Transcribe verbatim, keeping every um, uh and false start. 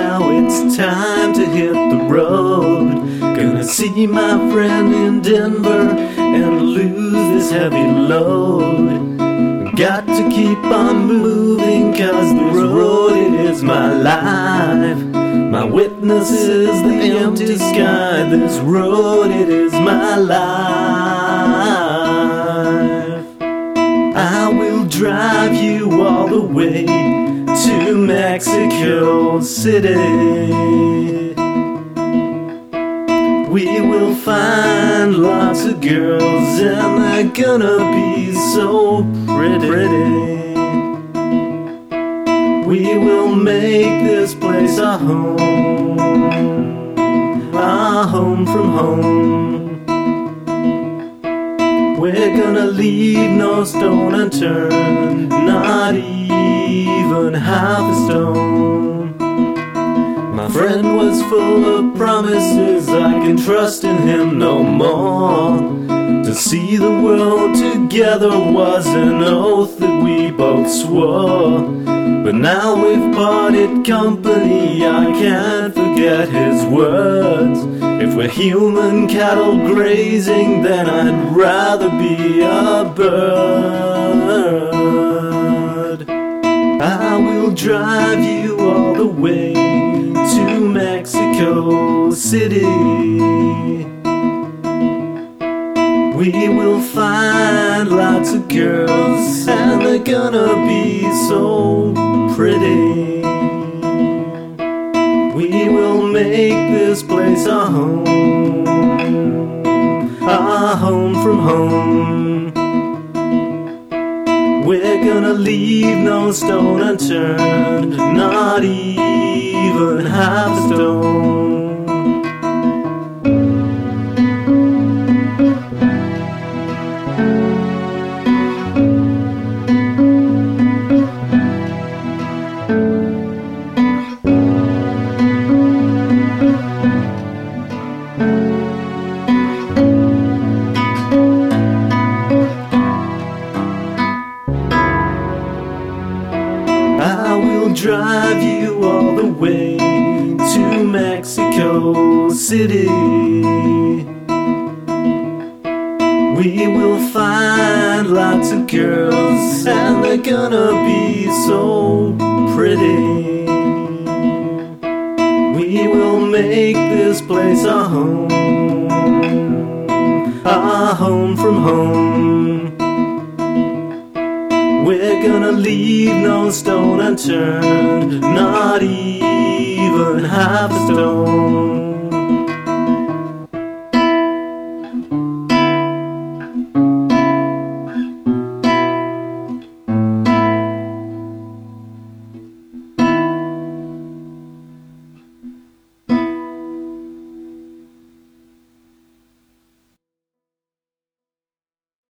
now it's time to hit the road. Gonna see my friend in Denver and lose this heavy load. Got to keep on moving, cause this road, it is my life. My witness is the empty sky. This road, it is my life. I will drive you all the way to Mexico City. We will find lots of girls and they're gonna be so pretty. We will make this place our home, our home from home. We're gonna leave no stone unturned, not even half a stone. My friend was full of promises, I can trust in him no more. To see the world together was an oath that we both swore. But now we've parted company, I can't forget his words. If we're human cattle grazing, then I'd rather be a bird. I will drive you all the way to Mexico City. We will find lots of girls and they're gonna be so pretty. We will make this place our home, our home from home. We're gonna leave no stone unturned, not even half a stone. I will drive you all the way to Mexico City. We will find lots of girls and they're gonna be so pretty. We will make this place our home, our home from home. We're gonna leave no stone unturned, not even half a stone.